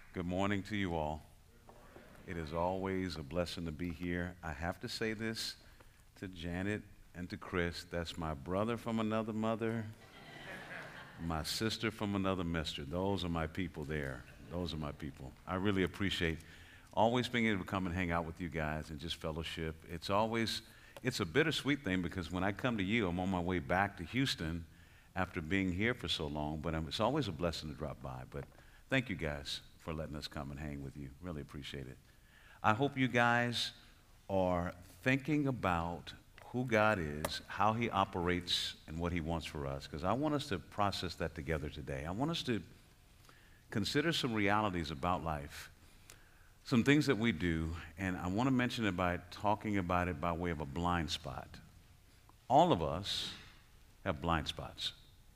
Good morning to you all. It is always a blessing to be here. I have to say this to Janet and to Chris. That's my brother from another mother, my sister from another mister. Those are my people there. Those are my people. I really appreciate always being able to come and hang out with you guys and just fellowship. It's a bittersweet thing because when I come to you, I'm on my way back to Houston after being here for so long, but it's always a blessing to drop by. But thank you guys for letting us come and hang with you. Really appreciate it. I hope you guys are thinking about who God is, how He operates, and what He wants for us, because I want us to process that together today. I want us to consider some realities about life, some things that we do, and I want to mention it by talking about it by way of a blind spot. All of us have blind spots.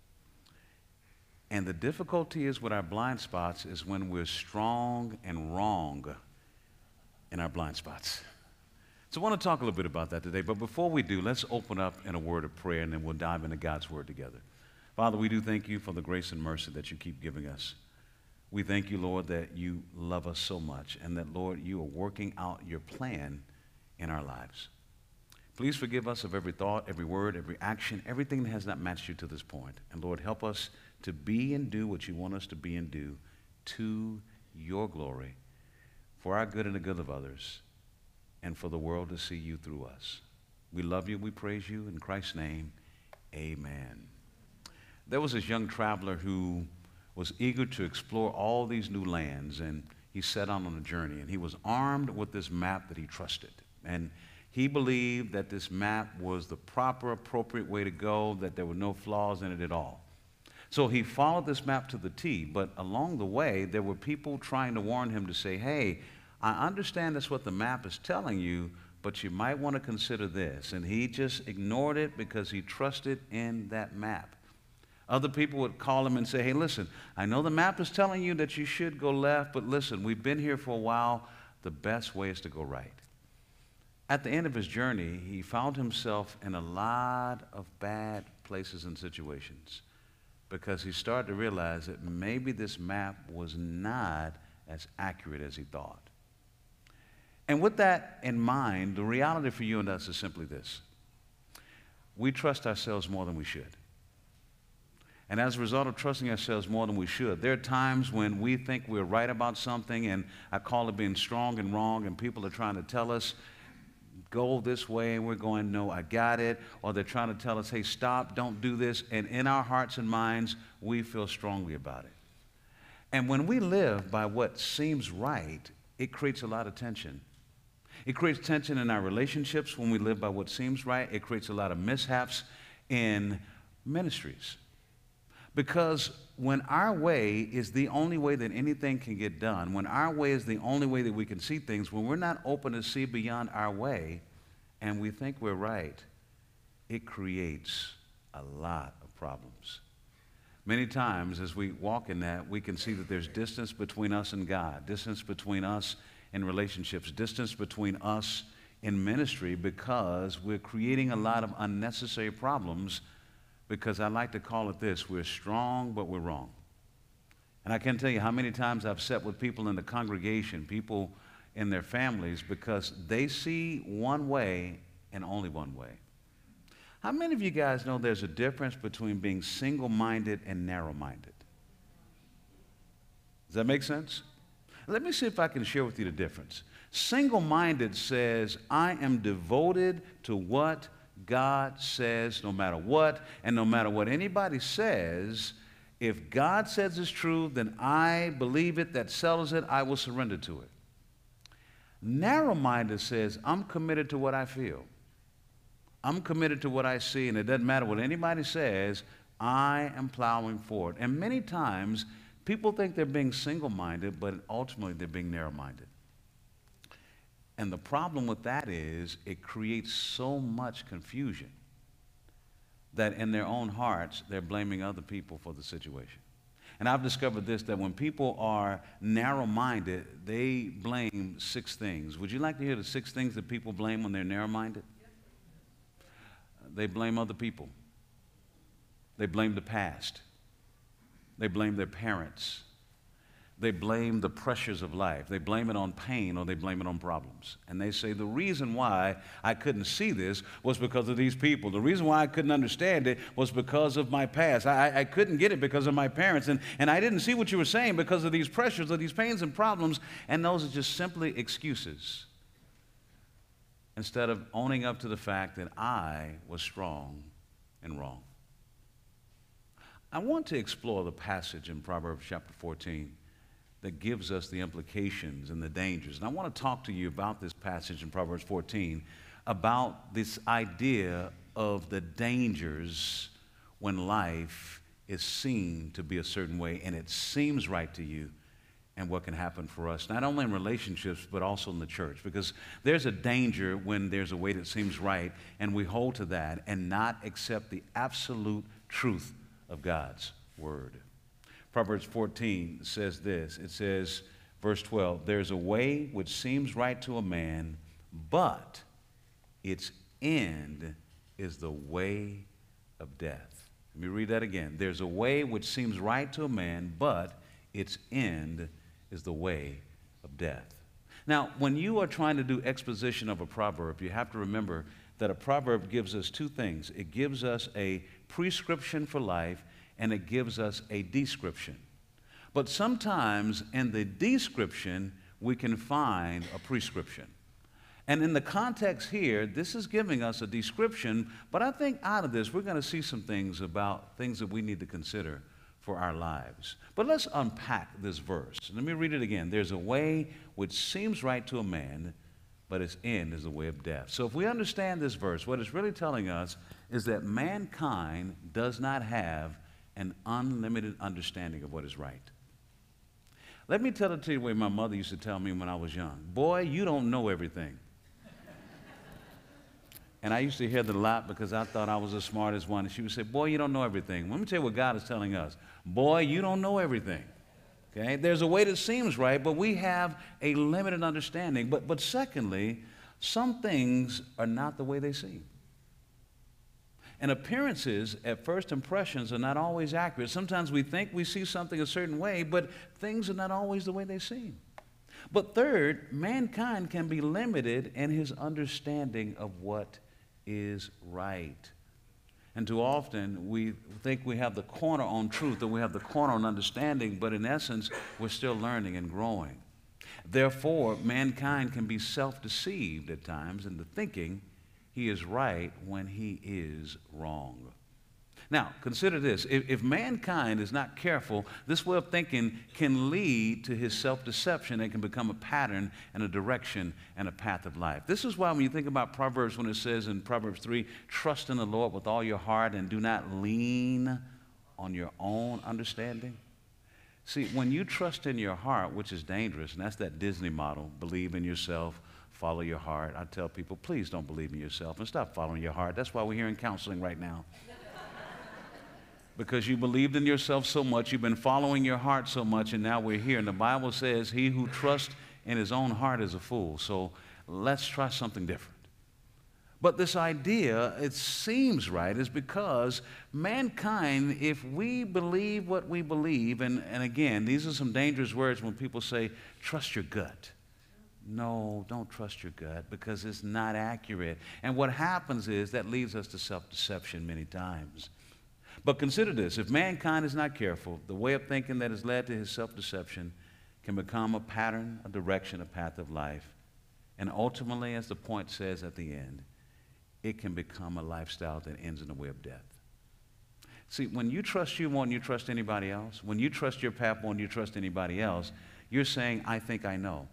And the difficulty is with our blind spots is when we're strong and wrong in our blind spots. So I want to talk a little bit about that today. But before we do, let's open up in a word of prayer, and then we'll dive into God's word together. Father, we do thank you for the grace and mercy that you keep giving us. We thank you, Lord, that you love us so much, and that, Lord, you are working out your plan in our lives. Please forgive us of every thought, every word, every action, everything that has not matched you to this point. And Lord, help us to be and do what you want us to be and do to your glory, for our good and the good of others, and for the world to see you through us. We love you, we praise you. In Christ's name, amen. There was this young traveler who was eager to explore all these new lands, and he set out on a journey, and he was armed with this map that he trusted. And he believed that this map was the proper, appropriate way to go, that there were no flaws in it at all. So he followed this map to the T, but along the way, there were people trying to warn him to say, hey, I understand that's what the map is telling you, but you might want to consider this. And he just ignored it because he trusted in that map. Other people would call him and say, hey, listen, I know the map is telling you that you should go left, but listen, we've been here for a while. The best way is to go right. At the end of his journey, he found himself in a lot of bad places and situations because he started to realize that maybe this map was not as accurate as he thought. And with that in mind, the reality for you and us is simply this. We trust ourselves more than we should. And as a result of trusting ourselves more than we should, there are times when we think we're right about something, and I call it being strong and wrong, and people are trying to tell us, go this way, and we're going, no, I got it. Or they're trying to tell us, hey, stop, don't do this. And in our hearts and minds, we feel strongly about it. And when we live by what seems right, it creates a lot of tension. It creates tension in our relationships when we live by what seems right. It creates a lot of mishaps in ministries. Because when our way is the only way that anything can get done, when our way is the only way that we can see things, when we're not open to see beyond our way and we think we're right, it creates a lot of problems. Many times as we walk in that, we can see that there's distance between us and God, distance between us in relationships, distance between us in ministry because we're creating a lot of unnecessary problems. Because I like to call it this, we're strong, but we're wrong. And I can't tell you how many times I've sat with people in the congregation, people in their families, because they see one way and only one way. How many of you guys know there's a difference between being single-minded and narrow-minded? Does that make sense? Let me see if I can share with you the difference. Single-minded says, I am devoted to what God says no matter what, and no matter what anybody says, if God says it's true, then I believe it, that settles it, I will surrender to it. Narrow-minded says, I'm committed to what I feel. I'm committed to what I see, and it doesn't matter what anybody says, I am plowing forward. And many times, people think they're being single-minded, but ultimately they're being narrow-minded. And the problem with that is it creates so much confusion that in their own hearts, they're blaming other people for the situation. And I've discovered this, that when people are narrow-minded, they blame 6 things. Would you like to hear the 6 things that people blame when they're narrow-minded? They blame other people. They blame the past. They blame their parents. they blame the pressures of life. They blame it on pain or they blame it on problems. And they say, the reason why I couldn't see this was because of these people. The reason why I couldn't understand it was because of my past. I couldn't get it because of my parents. And I didn't see what you were saying because of these pressures or these pains and problems. And those are just simply excuses, instead of owning up to the fact that I was strong and wrong. I want to explore the passage in Proverbs chapter 14 that gives us the implications and the dangers. And I want to talk to you about this passage in Proverbs 14, about this idea of the dangers when life is seen to be a certain way and it seems right to you, and what can happen for us, not only in relationships, but also in the church. Because there's a danger when there's a way that seems right, and we hold to that and not accept the absolute truth of God's word. Proverbs 14 says this. It says, verse 12, there's a way which seems right to a man, but its end is the way of death. Let me read that again. There's a way which seems right to a man, but its end is the way of death. Now, when you are trying to do exposition of a proverb, you have to remember that a proverb gives us two things. It gives us a prescription for life, and it gives us a description. But sometimes in the description, we can find a prescription. And in the context here, this is giving us a description, but I think out of this, we're going to see some things about things that we need to consider for our lives. But let's unpack this verse. Let me read it again. There's a way which seems right to a man, but its end is the way of death. So if we understand this verse, what it's really telling us is that mankind does not have an unlimited understanding of what is right. Let me tell it to you the way my mother used to tell me when I was young. Boy, you don't know everything. And I used to hear that a lot because I thought I was the smartest one. And she would say, boy, you don't know everything. Let me tell you what God is telling us. Boy, you don't know everything. Okay? There's a way that seems right, but we have a limited understanding. But secondly, some things are not the way they seem. And appearances at first impressions are not always accurate. Sometimes we think we see something a certain way, but things are not always the way they seem. But third, mankind can be limited in his understanding of what is right. And too often we think we have the corner on truth or we have the corner on understanding, but in essence, we're still learning and growing. Therefore, mankind can be self-deceived at times into thinking he is right when he is wrong. Now, consider this. If mankind is not careful, this way of thinking can lead to his self-deception and can become a pattern and a direction and a path of life. This is why when you think about Proverbs, when it says in Proverbs 3, trust in the Lord with all your heart and do not lean on your own understanding. See, when you trust in your heart, which is dangerous, and that's that Disney model, believe in yourself, follow your heart. I tell people, please don't believe in yourself and stop following your heart. That's why we're here in counseling right now. Because you believed in yourself so much, you've been following your heart so much, and now we're here. And the Bible says, he who trusts in his own heart is a fool. So let's try something different. But this idea, it seems right, is because mankind, if we believe what we believe, and again, these are some dangerous words when people say, trust your gut. No, don't trust your gut because it's not accurate. And what happens is that leads us to self-deception many times. But consider this. If mankind is not careful, the way of thinking that has led to his self-deception can become a pattern, a direction, a path of life. And ultimately, as the point says at the end, it can become a lifestyle that ends in the way of death. See, when you trust you more than you trust anybody else, when you trust your path more than you trust anybody else, you're saying, I think I know,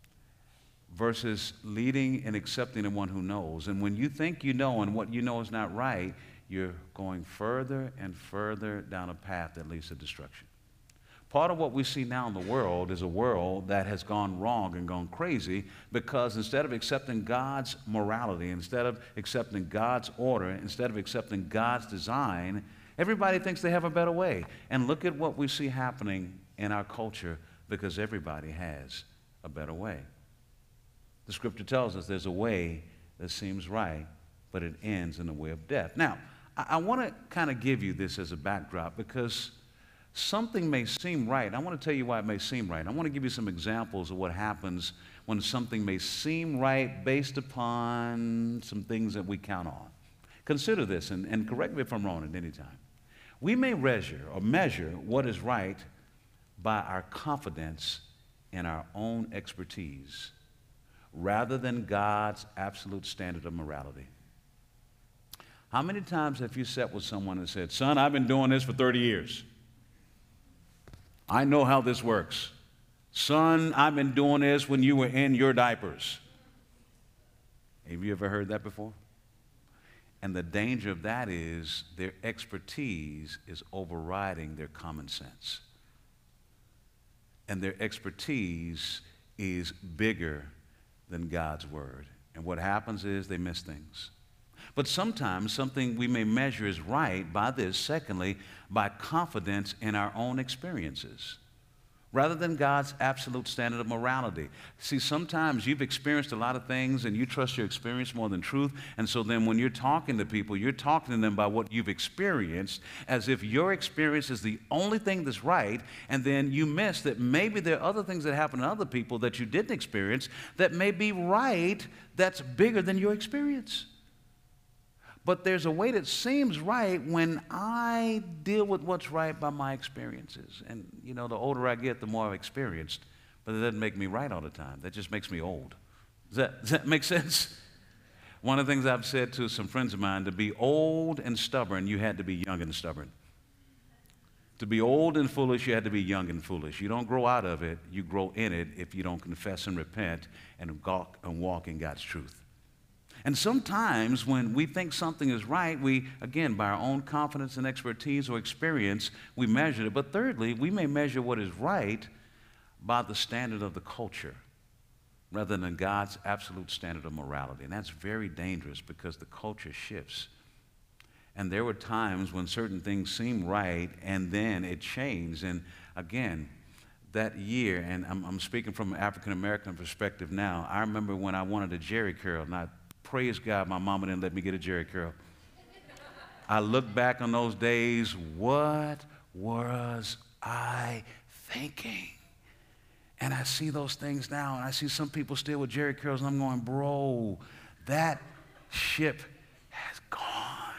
versus leading and accepting the one who knows. And when you think you know and what you know is not right, you're going further and further down a path that leads to destruction. Part of what we see now in the world is a world that has gone wrong and gone crazy because instead of accepting God's morality, instead of accepting God's order, instead of accepting God's design, everybody thinks they have a better way. And look at what we see happening in our culture because everybody has a better way. The scripture tells us there's a way that seems right, but it ends in the way of death. Now, I want to kind of give you this as a backdrop because Something may seem right. I want to tell you why it may seem right. I want to give you some examples of what happens when something may seem right based upon some things that we count on. Consider this, and correct me if I'm wrong at any time. We may measure what is right by our confidence in our own expertise rather than God's absolute standard of morality. How many times have you sat with someone and said, son, I've been doing this for 30 years. I know how this works. Son, I've been doing this when you were in your diapers. Have you ever heard that before? And the danger of that is their expertise is overriding their common sense. And their expertise is bigger than God's word. And what happens is they miss things. But sometimes something we may measure is right by this, secondly, by confidence in our own experiences, rather than God's absolute standard of morality. See, sometimes you've experienced a lot of things and you trust your experience more than truth, and so then when you're talking to people, you're talking to them about what you've experienced as if your experience is the only thing that's right, and then you miss that maybe there are other things that happen to other people that you didn't experience that may be right that's bigger than your experience. But there's a way that seems right when I deal with what's right by my experiences. And, you know, the older I get, the more I've experienced. But it doesn't make me right all the time. That just makes me old. Does that make sense? One of the things I've said to some friends of mine, to be old and stubborn, you had to be young and stubborn. To be old and foolish, you had to be young and foolish. You don't grow out of it. You grow in it if you don't confess and repent and walk in God's truth. And sometimes when we think something is right, we, again, by our own confidence and expertise or experience, we measure it. But thirdly, we may measure what is right by the standard of the culture rather than God's absolute standard of morality. And that's very dangerous because the culture shifts. And there were times when certain things seemed right and then it changed. And again, that year, and I'm speaking from an African-American perspective now, I remember when I wanted a Jerry curl, and I praise God, my mama didn't let me get a Jerry curl. I look back on those days, what was I thinking? And I see those things now, and I see some people still with Jerry curls, and I'm going, bro, that ship has gone.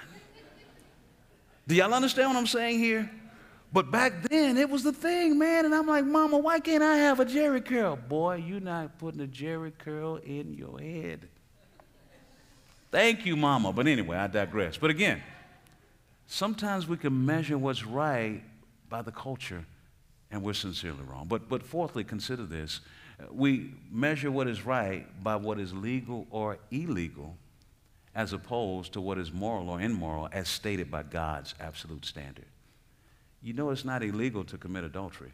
Do y'all understand what I'm saying here? But back then, it was the thing, man, and I'm like, mama, why can't I have a Jerry curl? Boy, you're not putting a Jerry curl in your head. Thank you, mama. But anyway, I digress. But again, sometimes we can measure what's right by the culture, and we're sincerely wrong. But fourthly, consider this. We measure what is right by what is legal or illegal as opposed to what is moral or immoral as stated by God's absolute standard. You know it's not illegal to commit adultery,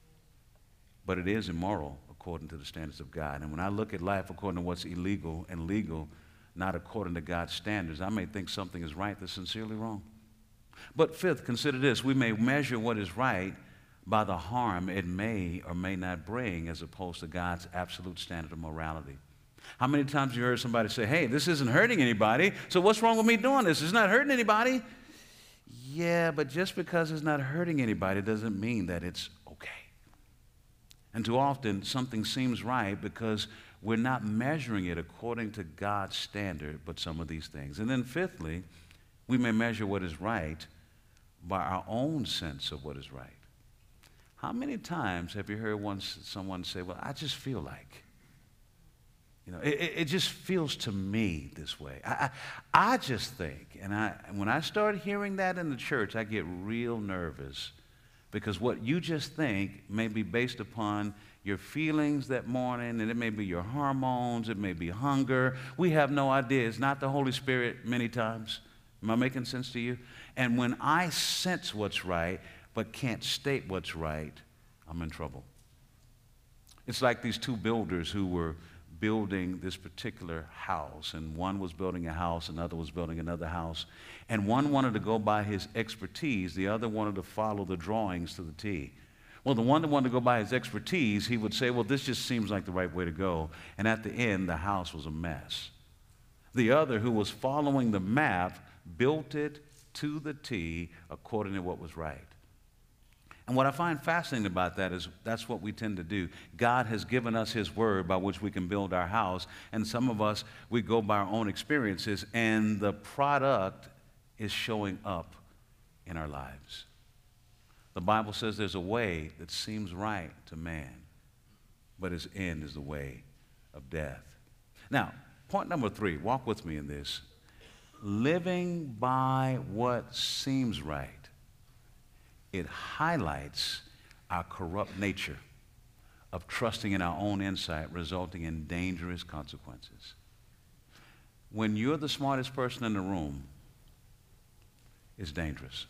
but it is immoral according to the standards of God. And when I look at life according to what's illegal and legal, not according to God's standards, I may think something is right that's sincerely wrong. But fifth, consider this. We may measure what is right by the harm it may or may not bring as opposed to God's absolute standard of morality. How many times have you heard somebody say, hey, this isn't hurting anybody, so what's wrong with me doing this? It's not hurting anybody. Yeah, but just because it's not hurting anybody doesn't mean that it's okay. And too often, something seems right because we're not measuring it according to God's standard, but some of these things. And then fifthly, we may measure what is right by our own sense of what is right. How many times have you heard someone say, well, I just feel like, you know, it just feels to me this way. I just think, and when I start hearing that in the church, I get real nervous because what you just think may be based upon your feelings that morning, and it may be your hormones, it may be hunger. We have no idea. It's not the Holy Spirit many times. Am I making sense to you? And when I sense what's right but can't state what's right, I'm in trouble. It's like these two builders who were building this particular house, and one was building a house, another was building another house, and one wanted to go by his expertise, the other wanted to follow the drawings to the T. Well, the one that wanted to go by his expertise, he would say, well, this just seems like the right way to go. And at the end, the house was a mess. The other, who was following the map, built it to the T according to what was right. And what I find fascinating about that is that's what we tend to do. God has given us His word by which we can build our house, and some of us, we go by our own experiences, and the product is showing up in our lives. The Bible says there's a way that seems right to man, but its end is the way of death. Now, point number 3, walk with me in this. Living by what seems right. It highlights our corrupt nature of trusting in our own insight, resulting in dangerous consequences. When you're the smartest person in the room, it's dangerous.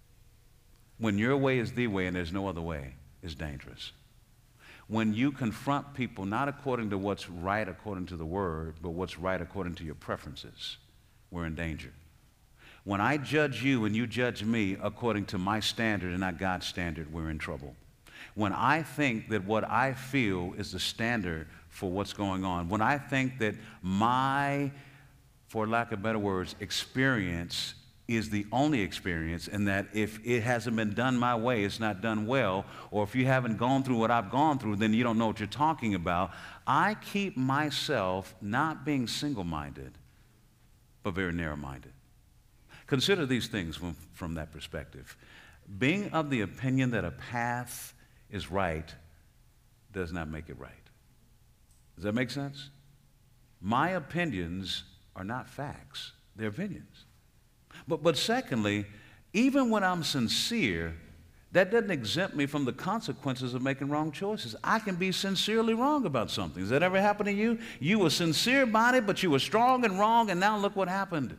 When your way is the way and there's no other way, it's dangerous. When you confront people not according to what's right according to the word, but what's right according to your preferences, we're in danger. When I judge you and you judge me according to my standard and not God's standard, we're in trouble. When I think that what I feel is the standard for what's going on, when I think that my, for lack of better words, experience is the only experience, and that if it hasn't been done my way, it's not done well, or if you haven't gone through what I've gone through, then you don't know what you're talking about, I keep myself not being single-minded, but very narrow-minded. Consider these things from that perspective. Being of the opinion that a path is right does not make it right. Does that make sense? My opinions are not facts. They're opinions. But secondly, even when I'm sincere, that doesn't exempt me from the consequences of making wrong choices. I can be sincerely wrong about something. Has that ever happened to you? You were sincere about it, but you were strong and wrong, and now look what happened.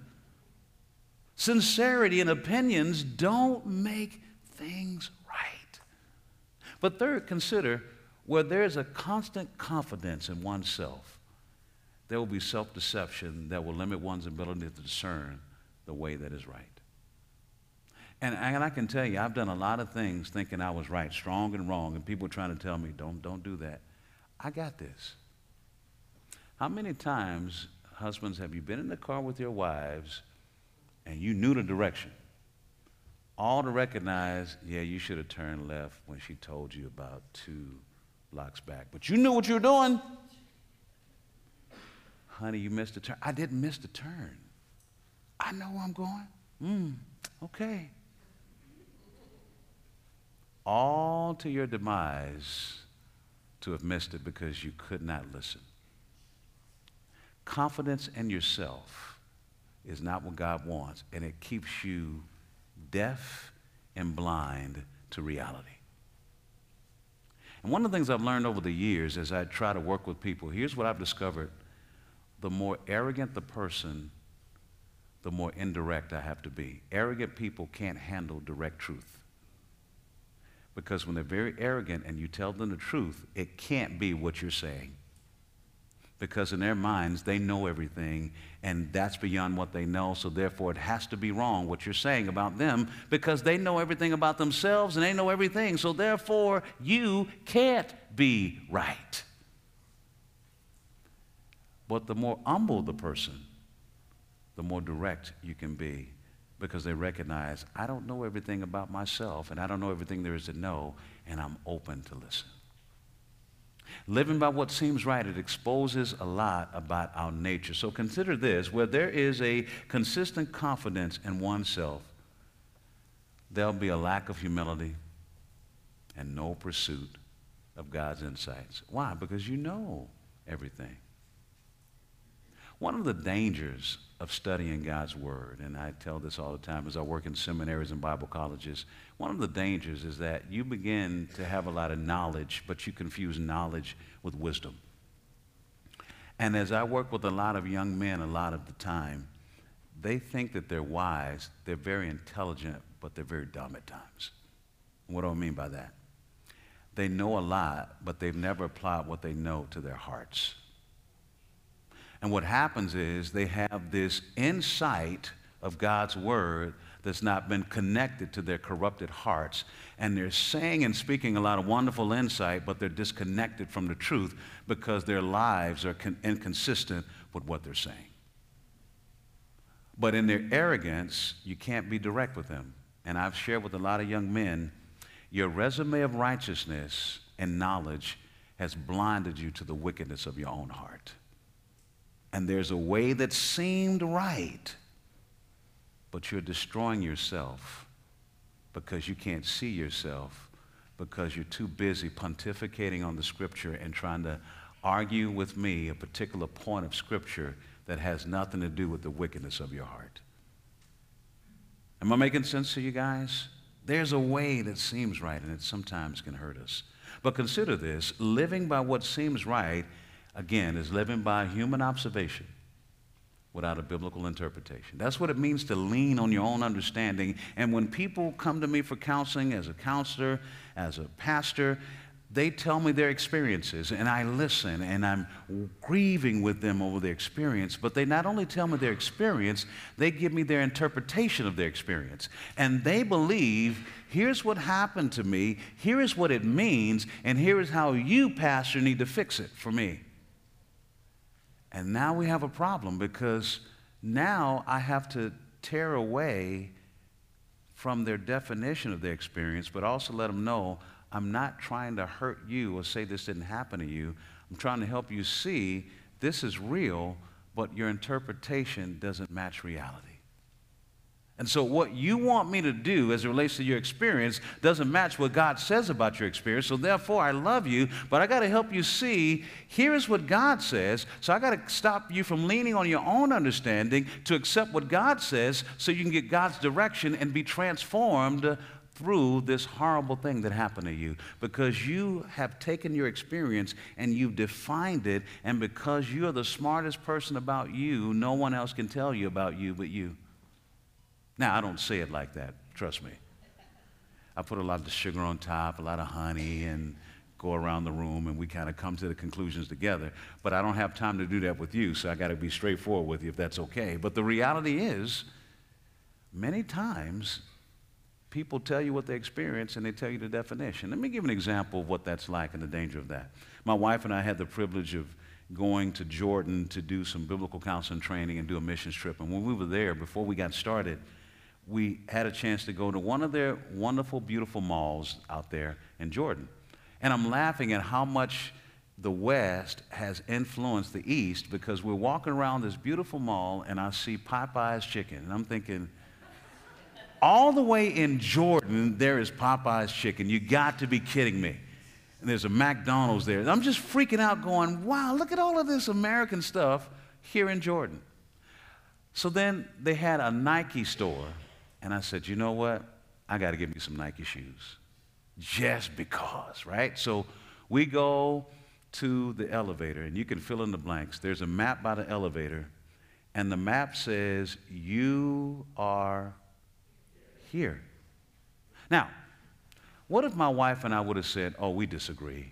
Sincerity and opinions don't make things right. But third, consider where there's a constant confidence in oneself, there will be self-deception that will limit one's ability to discern the way that is right. And I can tell you, I've done a lot of things thinking I was right, strong and wrong, and people trying to tell me, don't do that. I got this. How many times, husbands, have you been in the car with your wives and you knew the direction, all to recognize, yeah, you should have turned left when she told you about 2 blocks back, but you knew what you were doing? Honey, you missed a turn. I didn't miss the turn. I know where I'm going. Okay. All to your demise to have missed it because you could not listen. Confidence in yourself is not what God wants, and it keeps you deaf and blind to reality. And one of the things I've learned over the years as I try to work with people, here's what I've discovered. The more arrogant the person, the more indirect I have to be. Arrogant people can't handle direct truth. Because when they're very arrogant and you tell them the truth, it can't be what you're saying. Because in their minds, they know everything, and that's beyond what they know, so therefore it has to be wrong what you're saying about them, because they know everything about themselves and they know everything, so therefore you can't be right. But the more humble the person, the more direct you can be, because they recognize, I don't know everything about myself, and I don't know everything there is to know, and I'm open to listen. Living by what seems right, it exposes a lot about our nature. So consider this, where there is a consistent confidence in oneself, there'll be a lack of humility and no pursuit of God's insights. Why? Because you know everything. One of the dangers of studying God's Word, and I tell this all the time as I work in seminaries and Bible colleges, one of the dangers is that you begin to have a lot of knowledge, but you confuse knowledge with wisdom. And as I work with a lot of young men a lot of the time, they think that they're wise, they're very intelligent, but they're very dumb at times. What do I mean by that? They know a lot, but they've never applied what they know to their hearts. And what happens is they have this insight of God's Word that's not been connected to their corrupted hearts. And they're saying and speaking a lot of wonderful insight, but they're disconnected from the truth because their lives are inconsistent with what they're saying. But in their arrogance, you can't be direct with them. And I've shared with a lot of young men, Your resume of righteousness and knowledge has blinded you to the wickedness of your own heart. And there's a way that seemed right, but you're destroying yourself because you can't see yourself, because you're too busy pontificating on the Scripture and trying to argue with me a particular point of Scripture that has nothing to do with the wickedness of your heart. Am I making sense to you guys? There's a way that seems right, and it sometimes can hurt us. But consider this: living by what seems right, again, is living by human observation without a biblical interpretation. That's what it means to lean on your own understanding. And when people come to me for counseling, as a counselor, as a pastor, they tell me their experiences, and I listen, and I'm grieving with them over their experience. But they not only tell me their experience, they give me their interpretation of their experience. And they believe, here's what happened to me, here is what it means, and here is how you, pastor, need to fix it for me. And now we have a problem, because now I have to tear away from their definition of their experience, but also let them know I'm not trying to hurt you or say this didn't happen to you. I'm trying to help you see this is real, but your interpretation doesn't match reality. And so what you want me to do as it relates to your experience doesn't match what God says about your experience. So therefore, I love you, but I got to help you see, here is what God says. So I got to stop you from leaning on your own understanding to accept what God says so you can get God's direction and be transformed through this horrible thing that happened to you, because you have taken your experience and you've defined it, and because you're the smartest person about you, no one else can tell you about you but you. Now, I don't say it like that, trust me. I put a lot of sugar on top, a lot of honey, and go around the room, and we kind of come to the conclusions together. But I don't have time to do that with you, so I got to be straightforward with you if that's okay. But the reality is, many times, people tell you what they experience, and they tell you the definition. Let me give an example of what that's like and the danger of that. My wife and I had the privilege of going to Jordan to do some biblical counseling training and do a missions trip. And when we were there, before we got started, we had a chance to go to one of their wonderful, beautiful malls out there in Jordan. And I'm laughing at how much the West has influenced the East, because we're walking around this beautiful mall, and I see Popeye's chicken. And I'm thinking, all the way in Jordan, there is Popeye's chicken. You got to be kidding me. And there's a McDonald's there. And I'm just freaking out going, wow, look at all of this American stuff here in Jordan. So then they had a Nike store, and I said, you know what? I got to get me some Nike shoes. Just because, right? So we go to the elevator, and you can fill in the blanks. There's a map by the elevator, and the map says, you are here. Now, what if my wife and I would have said, oh, we disagree?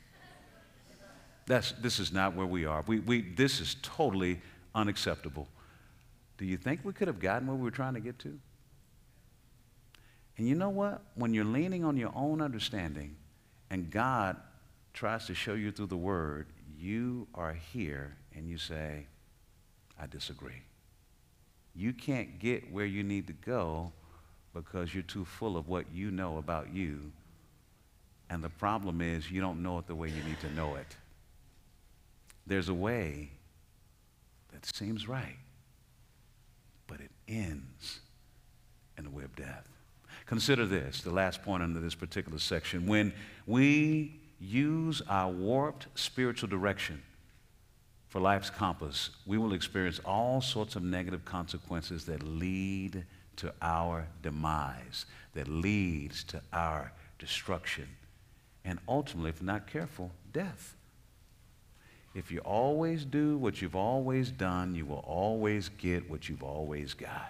This is not where we are. This is totally unacceptable. Do you think we could have gotten where we were trying to get to? And you know what? When you're leaning on your own understanding and God tries to show you through the Word, you are here and you say, I disagree. You can't get where you need to go because you're too full of what you know about you. And the problem is you don't know it the way you need to know it. There's a way that seems right, but it ends in the way of death. Consider this, the last point under this particular section. When we use our warped spiritual direction for life's compass, we will experience all sorts of negative consequences that lead to our demise, that leads to our destruction, and ultimately, if we're not careful, death. If you always do what you've always done, you will always get what you've always got.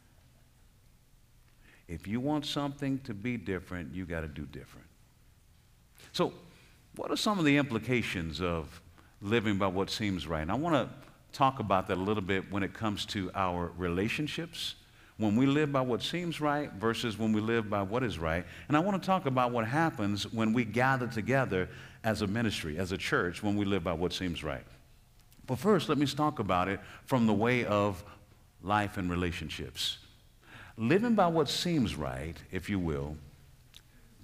If you want something to be different, you got to do different. So, what are some of the implications of living by what seems right? And I want to talk about that a little bit when it comes to our relationships, when we live by what seems right versus when we live by what is right. And I want to talk about what happens when we gather together as a ministry, as a church, when we live by what seems right. But first, let me talk about it from the way of life and relationships. Living by what seems right, if you will,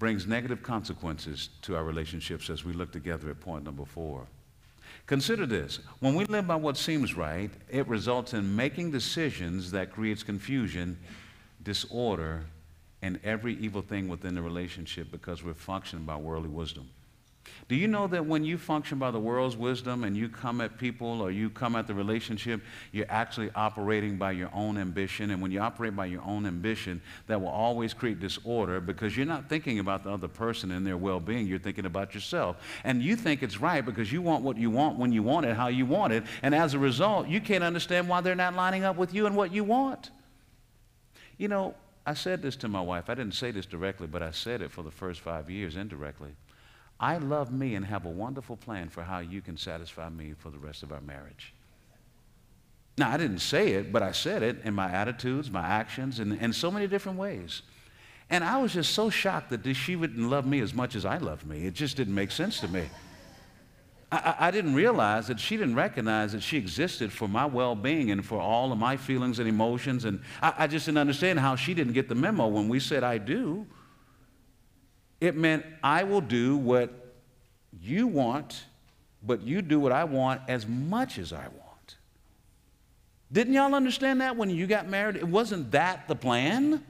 brings negative consequences to our relationships as we look together at point number 4. Consider this. When we live by what seems right, it results in making decisions that creates confusion, disorder, and every evil thing within the relationship because we're functioning by worldly wisdom. Do you know that when you function by the world's wisdom and you come at people or you come at the relationship, you're actually operating by your own ambition? And when you operate by your own ambition, that will always create disorder because you're not thinking about the other person and their well-being. You're thinking about yourself. And you think it's right because you want what you want when you want it, how you want it. And as a result, you can't understand why they're not lining up with you and what you want. You know, I said this to my wife. I didn't say this directly, but I said it for the first 5 years indirectly. I love me and have a wonderful plan for how you can satisfy me for the rest of our marriage. Now, I didn't say it, but I said it in my attitudes, my actions, and in so many different ways. And I was just so shocked that she wouldn't love me as much as I love me. It just didn't make sense to me. I didn't realize that she didn't recognize that she existed for my well-being and for all of my feelings and emotions. And I just didn't understand how she didn't get the memo when we said I do. It meant I will do what you want, but you do what I want as much as I want. Didn't y'all understand that when you got married? It wasn't that the plan?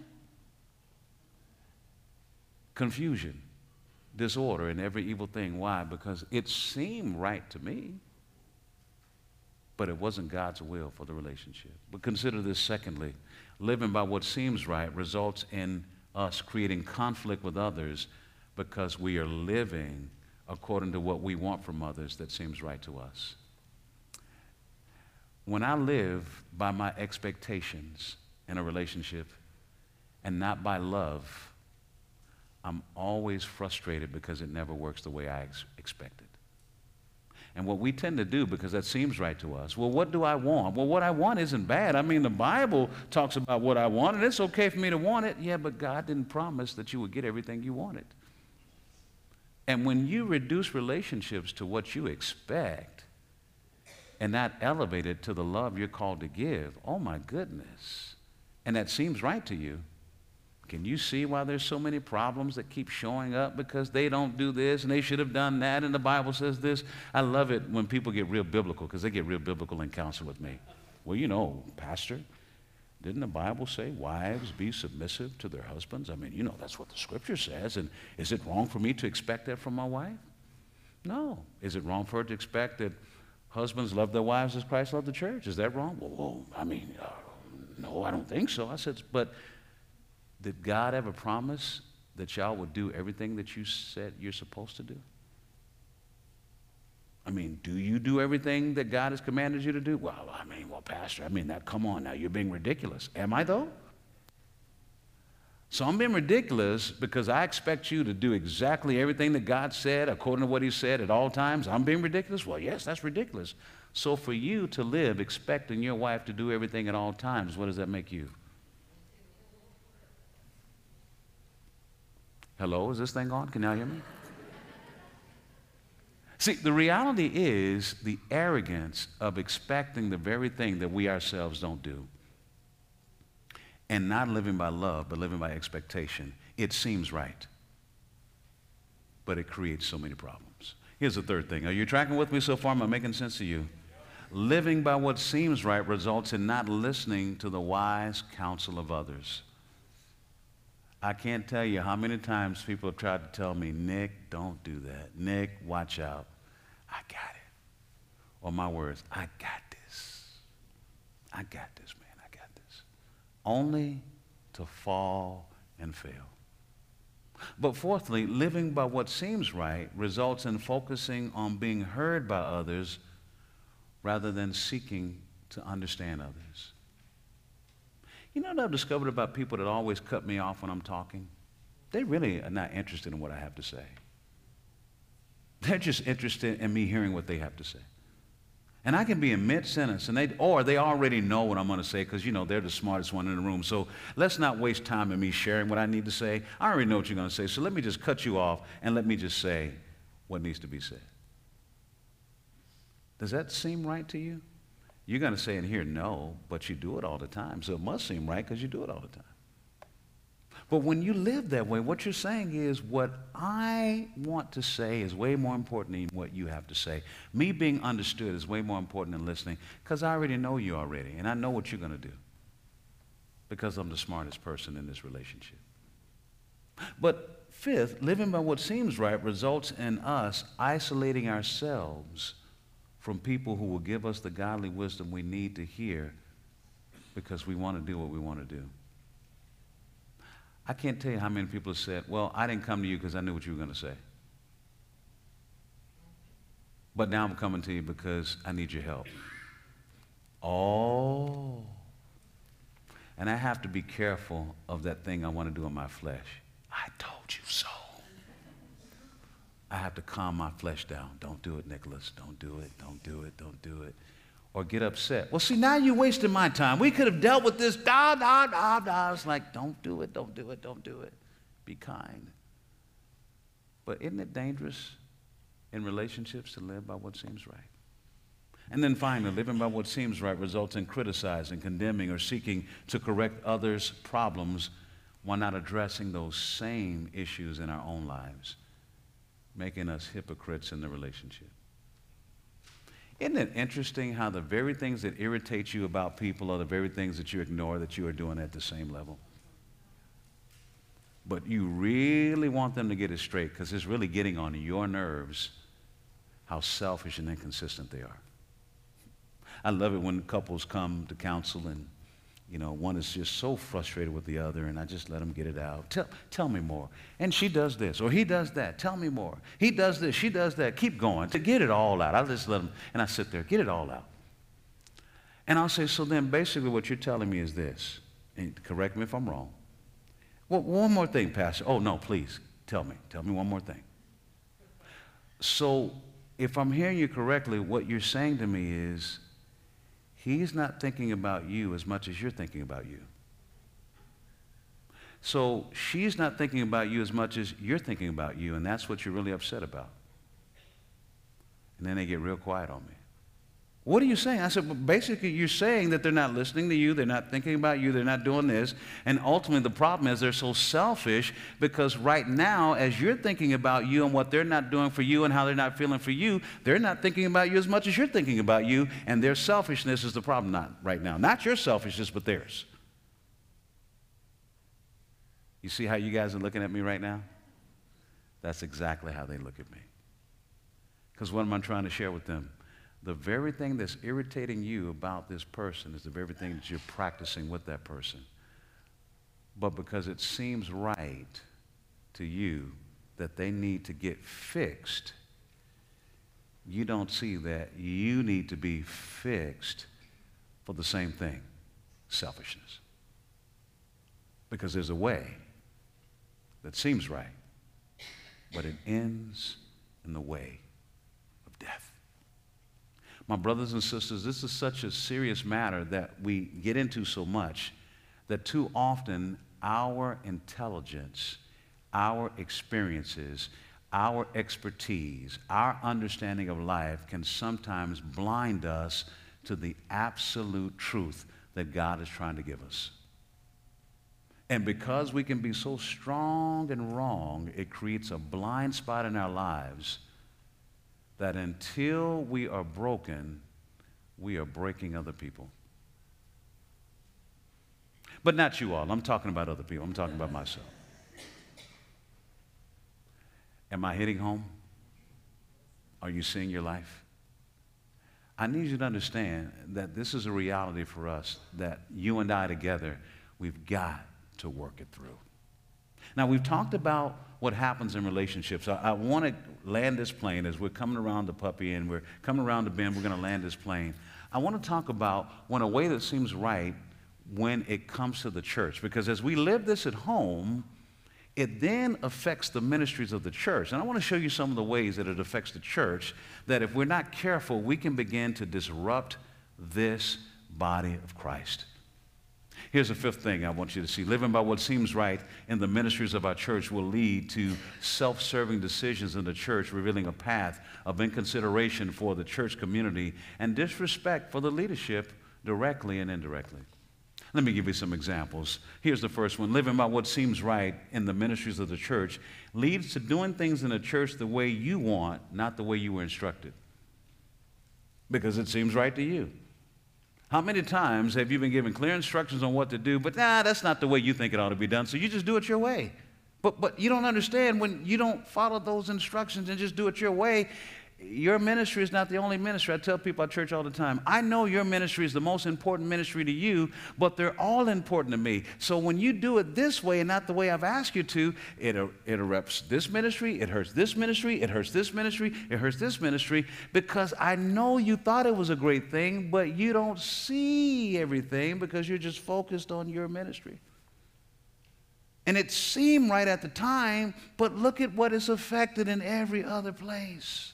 Confusion, disorder, and every evil thing. Why? Because it seemed right to me, but it wasn't God's will for the relationship. But consider this secondly. Living by what seems right results in us creating conflict with others because we are living according to what we want from others that seems right to us. When I live by my expectations in a relationship and not by love, I'm always frustrated because it never works the way I expected. And what we tend to do, because that seems right to us, well, what do I want? Well, what I want isn't bad. I mean, the Bible talks about what I want, and it's okay for me to want it. Yeah, but God didn't promise that you would get everything you wanted. And when you reduce relationships to what you expect and not elevate it to the love you're called to give, oh my goodness, and that seems right to you, can you see why there's so many problems that keep showing up because they don't do this and they should have done that and the Bible says this? I love it when people get real biblical because they get real biblical in counsel with me. Well, you know, Pastor, didn't the Bible say wives be submissive to their husbands? I mean, you know, that's what the Scripture says. And is it wrong for me to expect that from my wife? No. Is it wrong for her to expect that husbands love their wives as Christ loved the church? Is that wrong? Well, I mean, no, I don't think so. I said, but did God ever promise that y'all would do everything that you said you're supposed to do? I mean, do you do everything that God has commanded you to do? Well, Pastor, come on now, you're being ridiculous. Am I though? So I'm being ridiculous because I expect you to do exactly everything that God said according to what he said at all times. I'm being ridiculous? Well, yes, that's ridiculous. So for you to live expecting your wife to do everything at all times, what does that make you? Hello, is this thing on? Can y'all hear me? See, the reality is the arrogance of expecting the very thing that we ourselves don't do and not living by love, but living by expectation. It seems right, but it creates so many problems. Here's the third thing. Are you tracking with me so far? Am I making sense to you? Living by what seems right results in not listening to the wise counsel of others. I can't tell you how many times people have tried to tell me, Nick, don't do that. Nick, watch out. I got it. Or my words, I got this. I got this, man. I got this. Only to fall and fail. But fourthly, living by what seems right results in focusing on being heard by others rather than seeking to understand others. You know what I've discovered about people that always cut me off when I'm talking? They really are not interested in what I have to say. They're just interested in me hearing what they have to say. And I can be in mid-sentence, and they already know what I'm going to say because, you know, they're the smartest one in the room. So let's not waste time in me sharing what I need to say. I already know what you're going to say, so let me just cut you off and let me just say what needs to be said. Does that seem right to you? You're going to say in here, no, but you do it all the time. So it must seem right because you do it all the time. But when you live that way, what you're saying is what I want to say is way more important than what you have to say. Me being understood is way more important than listening because I already know you already, and I know what you're going to do because I'm the smartest person in this relationship. But fifth, living by what seems right results in us isolating ourselves from people who will give us the godly wisdom we need to hear because we want to do what we want to do. I can't tell you how many people have said, well, I didn't come to you because I knew what you were going to say. But now I'm coming to you because I need your help. Oh. And I have to be careful of that thing I want to do in my flesh. I told you so. I have to calm my flesh down. Don't do it, Nicholas. Don't do it. Don't do it. Don't do it. Or get upset. Well, see, now you're wasting my time. We could have dealt with this. It's like, don't do it. Don't do it. Don't do it. Be kind. But isn't it dangerous in relationships to live by what seems right? And then finally, living by what seems right results in criticizing, condemning, or seeking to correct others' problems while not addressing those same issues in our own lives, making us hypocrites in the relationship. Isn't it interesting how the very things that irritate you about people are the very things that you ignore that you are doing at the same level? But you really want them to get it straight because it's really getting on your nerves how selfish and inconsistent they are. I love it when couples come to counsel and, you know, one is just so frustrated with the other, and I just let them get it out. Tell me more. And she does this, or he does that. Tell me more. He does this, she does that. Keep going. To get it all out. I just let them, and I sit there, get it all out. And I'll say, so then basically what you're telling me is this, and correct me if I'm wrong. Well, one more thing, Pastor. Oh, no, please, tell me. Tell me one more thing. So if I'm hearing you correctly, what you're saying to me is, he's not thinking about you as much as you're thinking about you. So she's not thinking about you as much as you're thinking about you, and that's what you're really upset about. And then they get real quiet on me. What are you saying? I said, well, basically you're saying that they're not listening to you, they're not thinking about you, they're not doing this, and ultimately the problem is they're so selfish because right now, as you're thinking about you and what they're not doing for you and how they're not feeling for you, they're not thinking about you as much as you're thinking about you, and their selfishness is the problem not right now. Not your selfishness, but theirs. You see how you guys are looking at me right now? That's exactly how they look at me. Because what am I trying to share with them? The very thing that's irritating you about this person is the very thing that you're practicing with that person. But because it seems right to you that they need to get fixed, you don't see that you need to be fixed for the same thing, selfishness. Because there's a way that seems right, but it ends in the way of death. My brothers and sisters, this is such a serious matter that we get into so much that too often our intelligence, our experiences, our expertise, our understanding of life can sometimes blind us to the absolute truth that God is trying to give us. And because we can be so strong and wrong, it creates a blind spot in our lives that until we are broken, we are breaking other people. But not you all. I'm talking about other people. I'm talking about myself. Am I hitting home? Are you seeing your life? I need you to understand that this is a reality for us, that you and I together, we've got to work it through. Now, we've talked about what happens in relationships. I want to land this plane as we're coming around the puppy and we're coming around the bend, we're going to land this plane. I want to talk about when a way that seems right when it comes to the church. Because as we live this at home, it then affects the ministries of the church. And I want to show you some of the ways that it affects the church, that if we're not careful, we can begin to disrupt this body of Christ. Here's the fifth thing I want you to see. Living by what seems right in the ministries of our church will lead to self-serving decisions in the church, revealing a path of inconsideration for the church community and disrespect for the leadership directly and indirectly. Let me give you some examples. Here's the first one. Living by what seems right in the ministries of the church leads to doing things in the church the way you want, not the way you were instructed. Because it seems right to you. How many times have you been given clear instructions on what to do, but that's not the way you think it ought to be done, so you just do it your way. But you don't understand when you don't follow those instructions and just do it your way. Your ministry is not the only ministry. I tell people at church all the time, I know your ministry is the most important ministry to you, but they're all important to me. So when you do it this way and not the way I've asked you to, it interrupts this ministry, it hurts this ministry, it hurts this ministry, it hurts this ministry, because I know you thought it was a great thing, but you don't see everything because you're just focused on your ministry. And it seemed right at the time, but look at what is affected in every other place.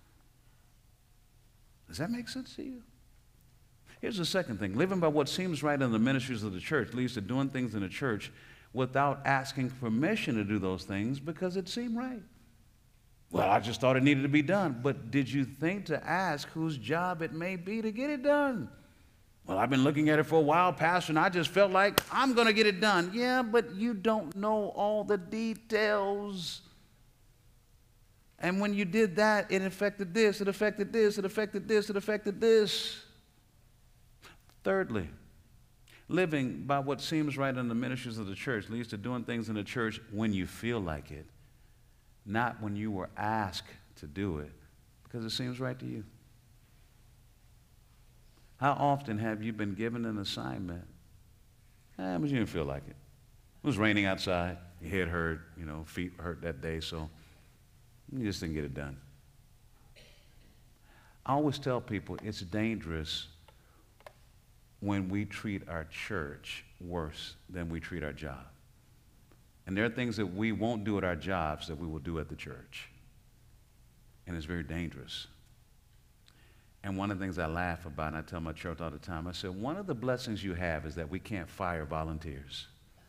Does that make sense to you? Here's the second thing. Living by what seems right in the ministries of the church leads to doing things in the church without asking permission to do those things because it seemed right. Well, I just thought it needed to be done. But did you think to ask whose job it may be to get it done? Well, I've been looking at it for a while, Pastor, and I just felt like I'm going to get it done. Yeah, but you don't know all the details. And when you did that, it affected this, it affected this, it affected this, it affected this. Thirdly, living by what seems right in the ministries of the church leads to doing things in the church when you feel like it, not when you were asked to do it, because it seems right to you. How often have you been given an assignment, but you didn't feel like it? It was raining outside, your head hurt, feet hurt that day, so you just didn't get it done. I always tell people it's dangerous when we treat our church worse than we treat our job. And there are things that we won't do at our jobs that we will do at the church. And it's very dangerous. And one of the things I laugh about, and I tell my church all the time, I said, one of the blessings you have is that we can't fire volunteers.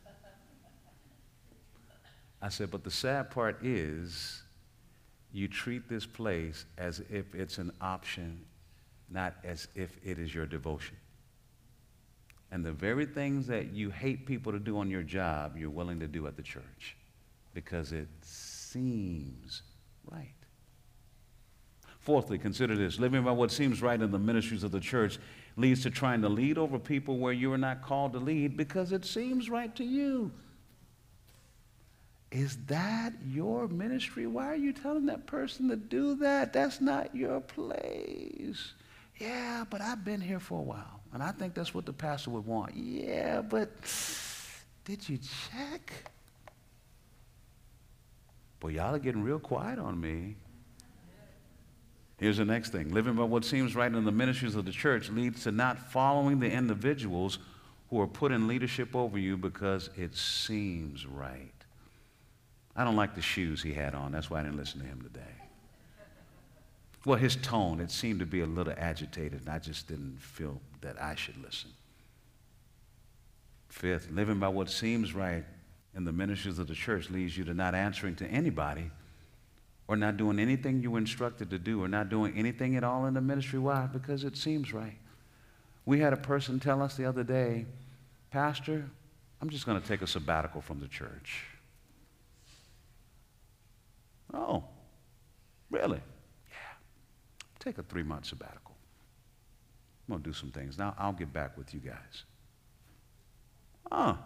I said, but the sad part is you treat this place as if it's an option, not as if it is your devotion. And the very things that you hate people to do on your job, you're willing to do at the church because it seems right. Fourthly, consider this. Living by what seems right in the ministries of the church leads to trying to lead over people where you are not called to lead because it seems right to you. Is that your ministry? Why are you telling that person to do that? That's not your place. Yeah, but I've been here for a while, and I think that's what the pastor would want. Yeah, but did you check? Boy, y'all are getting real quiet on me. Here's the next thing. Living by what seems right in the ministries of the church leads to not following the individuals who are put in leadership over you because it seems right. I don't like the shoes he had on. That's why I didn't listen to him today. Well, his tone, it seemed to be a little agitated, and I just didn't feel that I should listen. Fifth, living by what seems right in the ministries of the church leads you to not answering to anybody or not doing anything you were instructed to do or not doing anything at all in the ministry. Why? Because it seems right. We had a person tell us the other day, Pastor, I'm just going to take a sabbatical from the church. Oh, really? Yeah. Take a 3-month sabbatical. I'm going to do some things. Now, I'll get back with you guys. Oh.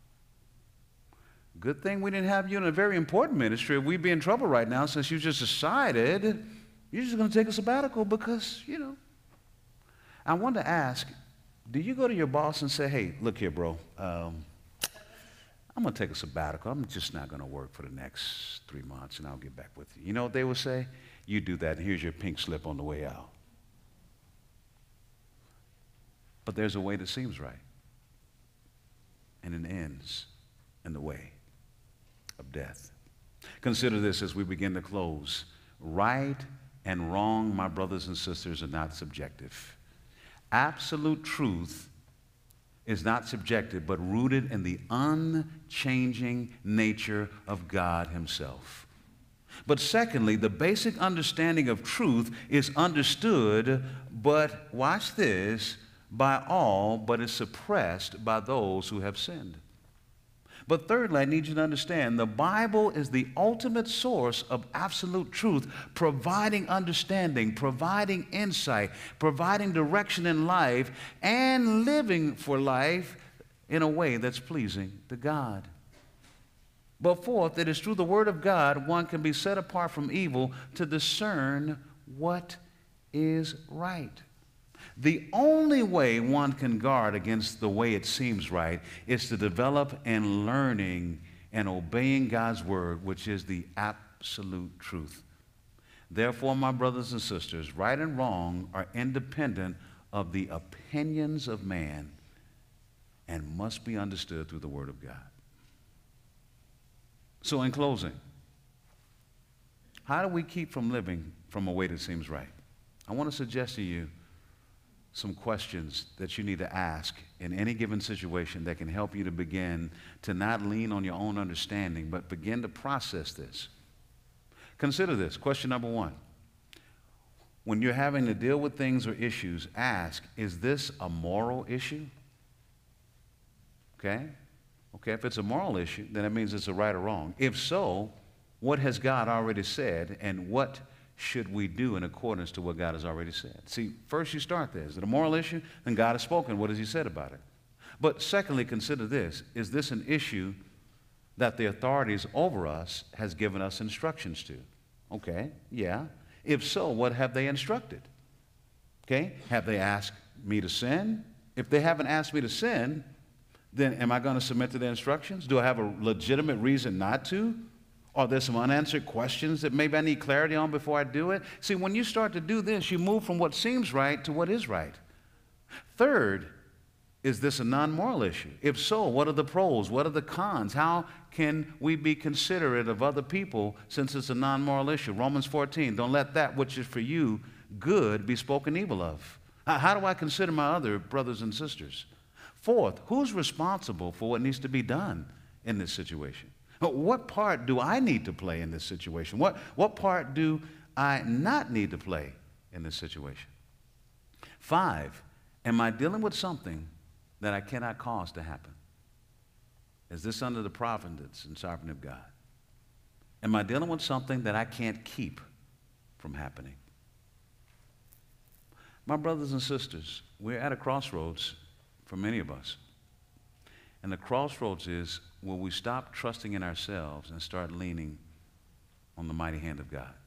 Good thing we didn't have you in a very important ministry. We'd be in trouble right now since you just decided you're just going to take a sabbatical because, I wanted to ask, do you go to your boss and say, hey, look here, bro, I'm going to take a sabbatical. I'm just not going to work for the next 3 months, and I'll get back with you. You know what they would say? You do that, and here's your pink slip on the way out. But there's a way that seems right, and it ends in the way of death. Consider this as we begin to close. Right and wrong, my brothers and sisters, are not subjective. Absolute truth is not subjective, but rooted in the unchanging nature of God himself. But secondly, the basic understanding of truth is understood, but watch this, by all, but is suppressed by those who have sinned. But thirdly, I need you to understand the Bible is the ultimate source of absolute truth, providing understanding, providing insight, providing direction in life, and living for life in a way that's pleasing to God. But fourth, it is through the Word of God one can be set apart from evil to discern what is right. The only way one can guard against the way it seems right is to develop in learning and obeying God's Word, which is the absolute truth. Therefore, my brothers and sisters, right and wrong are independent of the opinions of man and must be understood through the Word of God. So in closing, how do we keep from living from a way that seems right? I want to suggest to you some questions that you need to ask in any given situation that can help you to begin to not lean on your own understanding, but begin to process this. Consider this. Question number one. When you're having to deal with things or issues, ask, is this a moral issue? Okay? Okay, if it's a moral issue, then it means it's a right or wrong. If so, what has God already said, and what should we do in accordance to what God has already said? See, first you start there. Is it a moral issue? Then God has spoken. What has He said about it? But secondly, consider this. Is this an issue that the authorities over us has given us instructions to? Okay, yeah. If so, what have they instructed? Okay, have they asked me to sin? If they haven't asked me to sin, then am I going to submit to their instructions? Do I have a legitimate reason not to? Are there some unanswered questions that maybe I need clarity on before I do it? See, when you start to do this, you move from what seems right to what is right. Third, is this a non-moral issue? If so, what are the pros? What are the cons? How can we be considerate of other people since it's a non-moral issue? Romans 14, don't let that which is for you good be spoken evil of. How do I consider my other brothers and sisters? Fourth, who's responsible for what needs to be done in this situation? What part do I need to play in this situation? What part do I not need to play in this situation? 5, am I dealing with something that I cannot cause to happen? Is this under the providence and sovereignty of God? Am I dealing with something that I can't keep from happening? My brothers and sisters, we're at a crossroads for many of us. And the crossroads is where we stop trusting in ourselves and start leaning on the mighty hand of God.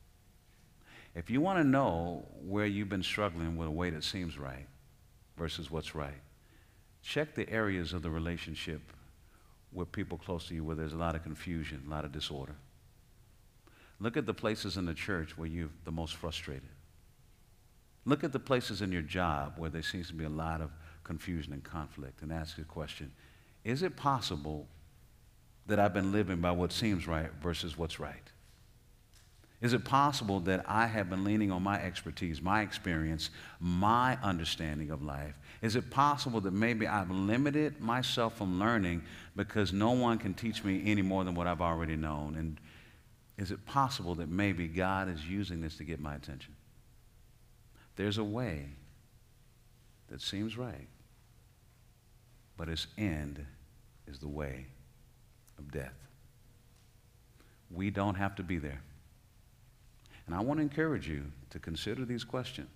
If you want to know where you've been struggling with a way that seems right versus what's right, check the areas of the relationship with people close to you where there's a lot of confusion, a lot of disorder. Look at the places in the church where you're the most frustrated. Look at the places in your job where there seems to be a lot of confusion and conflict, and ask the question, is it possible that I've been living by what seems right versus what's right? Is it possible that I have been leaning on my expertise, my experience, my understanding of life? Is it possible that maybe I've limited myself from learning because no one can teach me any more than what I've already known? And is it possible that maybe God is using this to get my attention? There's a way that seems right, but its end is the way of death. We don't have to be there. And I want to encourage you to consider these questions,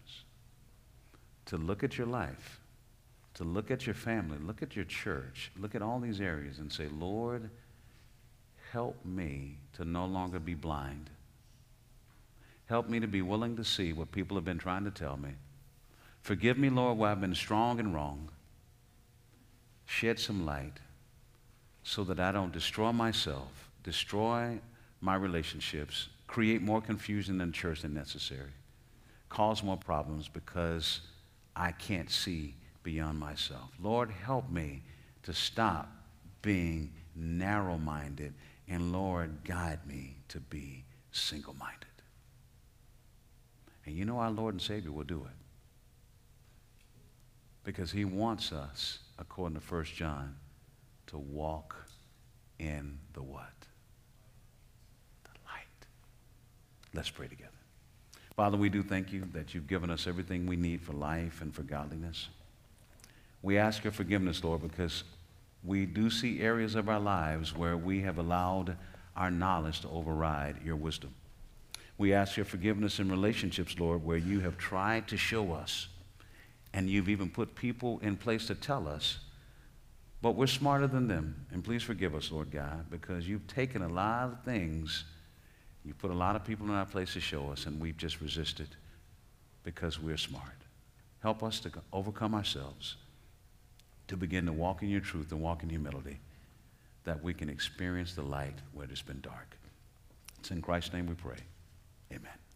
to look at your life, to look at your family, look at your church, look at all these areas and say, Lord, help me to no longer be blind. Help me to be willing to see what people have been trying to tell me. Forgive me, Lord, where I've been strong and wrong. Shed some light so that I don't destroy myself, destroy my relationships, create more confusion in church than necessary, cause more problems because I can't see beyond myself. Lord, help me to stop being narrow-minded, and Lord, guide me to be single-minded. And you know our Lord and Savior will do it because He wants us, according to 1 John, to walk in the what? The light. Let's pray together. Father, we do thank you that you've given us everything we need for life and for godliness. We ask your forgiveness, Lord, because we do see areas of our lives where we have allowed our knowledge to override your wisdom. We ask your forgiveness in relationships, Lord, where you have tried to show us, and you've even put people in place to tell us, but we're smarter than them. And please forgive us, Lord God, because you've taken a lot of things, you put a lot of people in our place to show us, and we've just resisted because we're smart. Help us to overcome ourselves, to begin to walk in your truth and walk in humility, that we can experience the light where it's been dark. It's in Christ's name we pray. Amen.